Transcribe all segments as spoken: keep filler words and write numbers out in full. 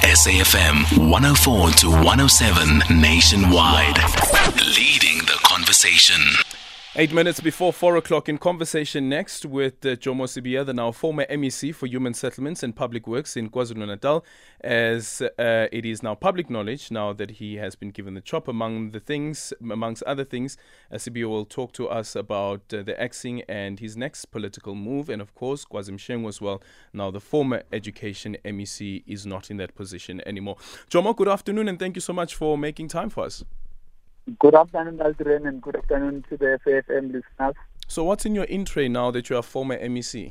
S A F M one oh four to one oh seven nationwide. Leading the conversation. Eight minutes before four o'clock in conversation next with uh, Jomo Sibiya, the now former M E C for Human Settlements and Public Works in KwaZulu-Natal, as uh, it is now public knowledge now that he has been given the chop. Among the things, amongst other things, uh, Sibiya will talk to us about uh, the axing and his next political move, and of course, Kwazim Shengu as well. Now, the former education M E C is not in that position anymore. Jomo, good afternoon, and thank you so much for making time for us. Good afternoon, Aldrin, and good afternoon to the F A F M listeners. So what's in your in tray now that you are former M E C?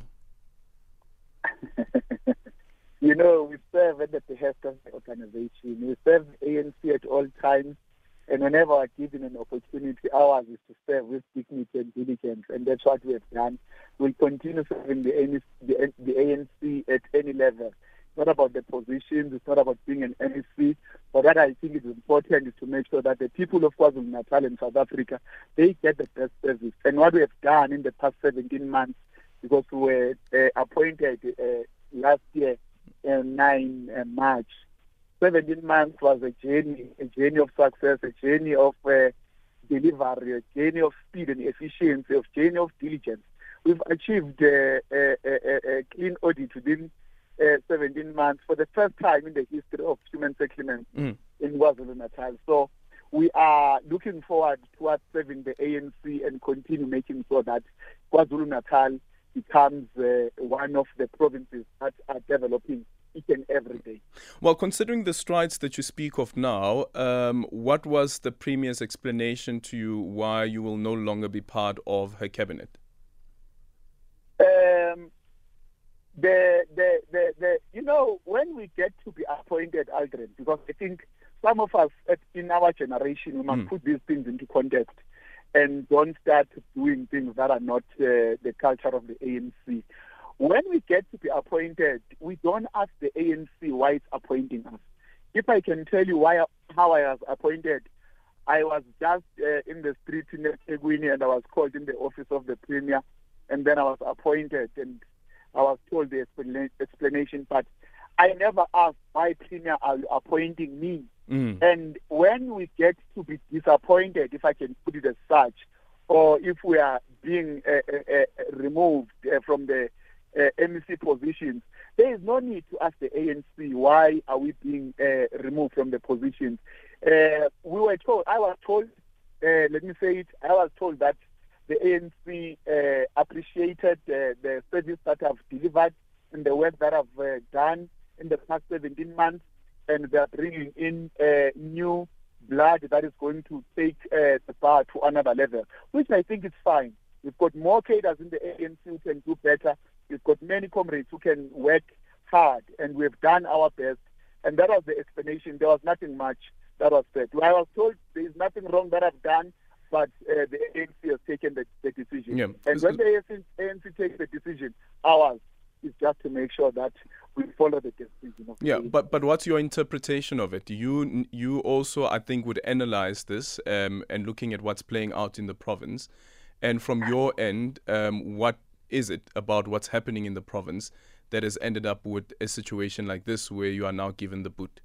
You know, we serve at the behest of the organization. We serve the A N C at all times, and whenever we're given an opportunity, ours is to serve with dignity and diligence, and that's what we have done. We'll continue serving the A N C, the, the A N C at any level. It's not about the positions, it's not about being an M E C, but what I think is important is to make sure that the people of KwaZulu-Natal and South Africa, they get the best service. And what we have done in the past seventeen months, because we were uh, appointed uh, last year, uh, nine uh, March, seventeen months was a journey, a journey of success, a journey of uh, delivery, a journey of speed and efficiency, a journey of diligence. We've achieved uh, a, a, a clean audit within Uh, seventeen months for the first time in the history of human settlements mm. in KwaZulu-Natal. So we are looking forward towards serving the A N C and continue making sure that KwaZulu-Natal becomes uh, one of the provinces that are developing each and every day. Well, considering the strides that you speak of now, um, what was the Premier's explanation to you why you will no longer be part of her cabinet? Um, The, the, the, the, you know, when we get to be appointed, Aldrin, because I think some of us at, in our generation, we must mm. put these things into context and don't start doing things that are not uh, the culture of the A N C. When we get to be appointed, we don't ask the A N C why it's appointing us. If I can tell you why, how I was appointed, I was just uh, in the street in Eguini and I was called in the office of the Premier, and then I was appointed and I was told the explanation, but I never asked why Premier are appointing me. Mm. And when we get to be disappointed, if I can put it as such, or if we are being uh, uh, uh, removed uh, from the uh, M E C positions, there is no need to ask the A N C why are we being uh, removed from the positions. Uh, we were told, I was told, uh, let me say it, I was told that the A N C uh, appreciated uh, the service that I've delivered and the work that I've uh, done in the past seventeen months, and they're bringing in uh, new blood that is going to take uh, the bar to another level, which I think is fine. We've got more cadres in the A N C who can do better. We've got many comrades who can work hard, and we've done our best. And that was the explanation. There was nothing much that was said. I was told there is nothing wrong that I've done, but uh, the A N C has taken the, the decision. Yeah. And when the A N C takes the decision, ours is just to make sure that we follow the decision. Of yeah, the but but what's your interpretation of it? You you also, I think, would analyze this um, and looking at what's playing out in the province. And from your end, um, what is it about what's happening in the province that has ended up with a situation like this where you are now given the boot?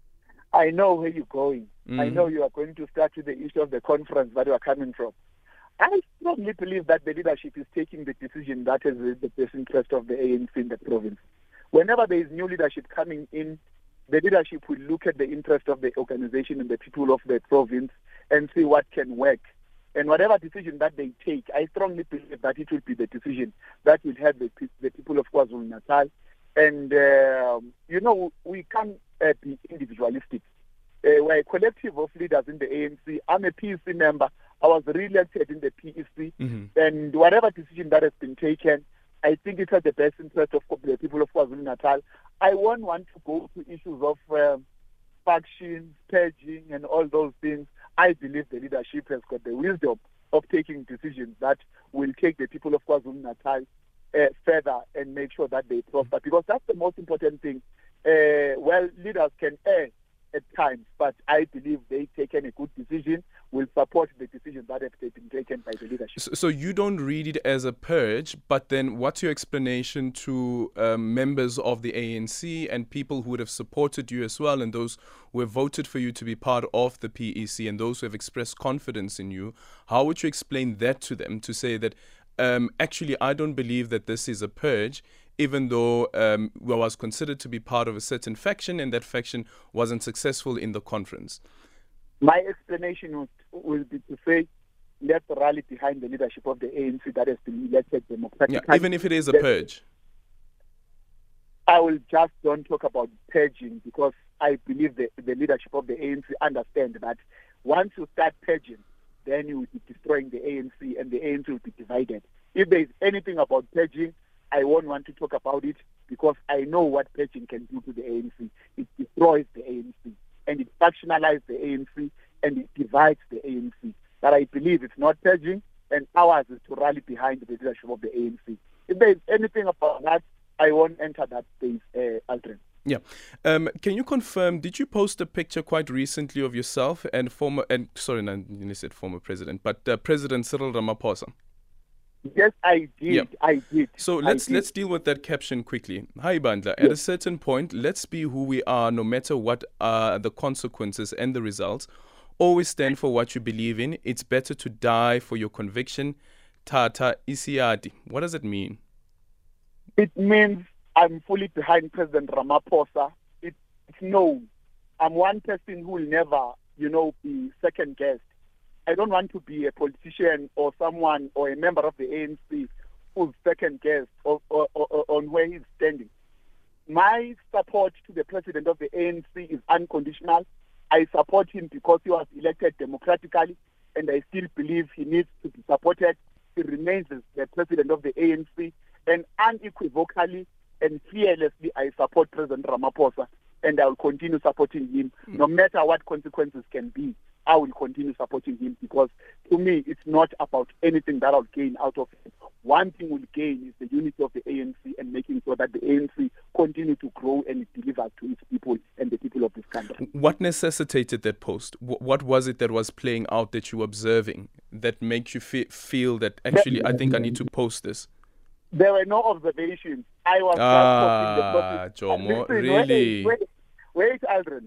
I know where you're going. Mm-hmm. I know you are going to start with the issue of the conference that you are coming from. I strongly believe that the leadership is taking the decision that is the best interest of the A N C in the province. Whenever there is new leadership coming in, the leadership will look at the interest of the organization and the people of the province and see what can work. And whatever decision that they take, I strongly believe that it will be the decision that will help the, the people of KwaZulu-Natal. And, uh, you know, we can't uh, be individualistic. Uh, we're a collective of leaders in the A N C. I'm a P E C member. I was re-elected in the P E C. Mm-hmm. And whatever decision that has been taken, I think it's at the best interest of the people of KwaZulu-Natal. I won't want to go to issues of uh, factions, purging, and all those things. I believe the leadership has got the wisdom of taking decisions that will take the people of KwaZulu-Natal uh, further and make sure that they prosper. Because that's the most important thing. Uh, well, leaders can err at times, but I believe they've taken a good decision. will support the decisions that have been taken by the leadership. So, so you don't read it as a purge, but then what's your explanation to um, members of the A N C and people who would have supported you as well, and those who have voted for you to be part of the P E C, and those who have expressed confidence in you? How would you explain that to them, to say that um, actually I don't believe that this is a purge, even though um, I was considered to be part of a certain faction and that faction wasn't successful in the conference? My explanation will, will be to say, let's rally behind the leadership of the A N C that has been elected democratically. Yeah, even if it is a purge. I will just don't talk about purging, because I believe the, the leadership of the A N C understand that once you start purging, then you will be destroying the A N C and the A N C will be divided. If there is anything about purging, I won't want to talk about it, because I know what purging can do to the A N C. It destroys the A N C. And it factionalizes the A N C, and it divides the A N C. But I believe it's not purging, and ours is to rally behind the leadership of the A N C. If there is anything about that, I won't enter that space, uh, Aldrin. Yeah. Um, can you confirm, did you post a picture quite recently of yourself and former, and sorry, no, you said former president, but uh, President Cyril Ramaphosa? Yes, I did. Yeah. I did. So let's did. let's deal with that caption quickly. Hi, Bandla. At Yes. a certain point, let's be who we are, no matter what are the consequences and the results. Always stand for what you believe in. It's better to die for your conviction. Tata Isiadi. What does it mean? It means I'm fully behind President Ramaphosa. It, it's known. I'm one person who will never, you know, be second guessed. I don't want to be a politician or someone or a member of the A N C who's second guessed or, or, or, on where he's standing. My support to the president of the A N C is unconditional. I support him because he was elected democratically, and I still believe he needs to be supported. He remains the president of the A N C, and unequivocally and fearlessly I support President Ramaphosa, and I will continue supporting him no matter what consequences can be. I will continue supporting him, because to me it's not about anything that I'll gain out of it. One thing we'll gain is the unity of the A N C and making sure that the A N C continue to grow and deliver to its people and the people of this country. What necessitated that post? What was it that was playing out that you were observing that makes you fe- feel that actually I think I need to post this? There were no observations. I was ah, just posting the Jomo, Listen, really? Wait, wait, wait, Aldrin.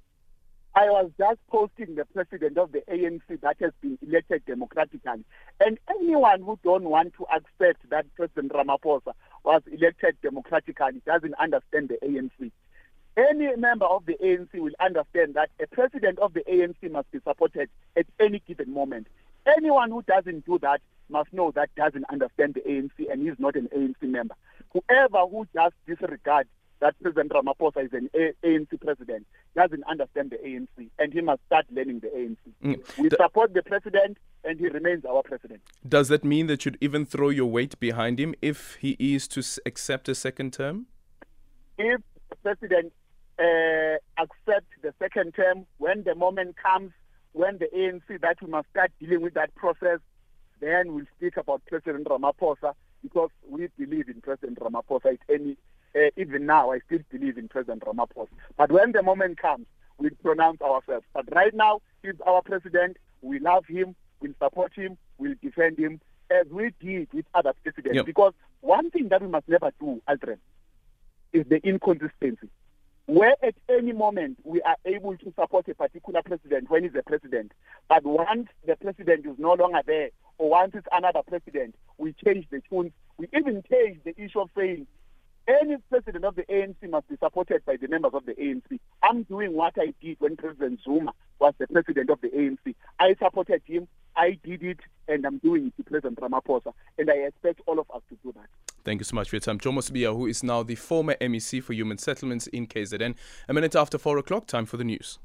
I was just posting the president of the A N C that has been elected democratically. And anyone who don't want to accept that President Ramaphosa was elected democratically doesn't understand the A N C. Any member of the A N C will understand that a president of the A N C must be supported at any given moment. Anyone who doesn't do that must know that doesn't understand the A N C and is not an A N C member. Whoever who just disregards that President Ramaphosa is an A N C president doesn't understand the A N C, and he must start learning the A N C. Mm. We Th- support the president, and he remains our president. Does that mean that you'd even throw your weight behind him if he is to s- accept a second term? If the president uh, accepts the second term, when the moment comes, when the A N C that we must start dealing with that process, then we'll speak about President Ramaphosa, because we believe in President Ramaphosa. At any Uh, even now, I still believe in President Ramaphosa. But when the moment comes, we'll pronounce ourselves. But right now, he's our president. We love him. We'll support him. We'll defend him, as we did with other presidents. Yep. Because one thing that we must never do, Aldrin, is the inconsistency. Where at any moment we are able to support a particular president when he's a president, but once the president is no longer there, or once it's another president, we change the tune. We even change the issue of saying, any president of the A N C must be supported by the members of the A N C. I'm doing what I did when President Zuma was the president of the A N C. I supported him, I did it, and I'm doing it to President Ramaphosa. And I expect all of us to do that. Thank you so much for your time. Jomo Sibiya, who is now the former M E C for Human Settlements in K Z N. A minute after four o'clock, time for the news.